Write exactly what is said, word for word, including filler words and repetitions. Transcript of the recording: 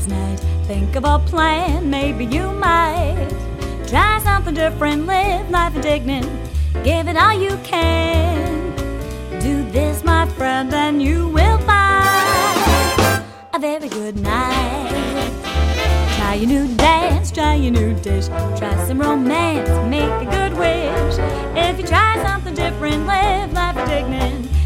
last night. Think of a plan, maybe you might try something different, live life indignant, give it all you can. Do this, my friend, and you will find a very good night. Try your new dance, try your new dish, try some romance, make a good wish. If you try something different, live life indignant,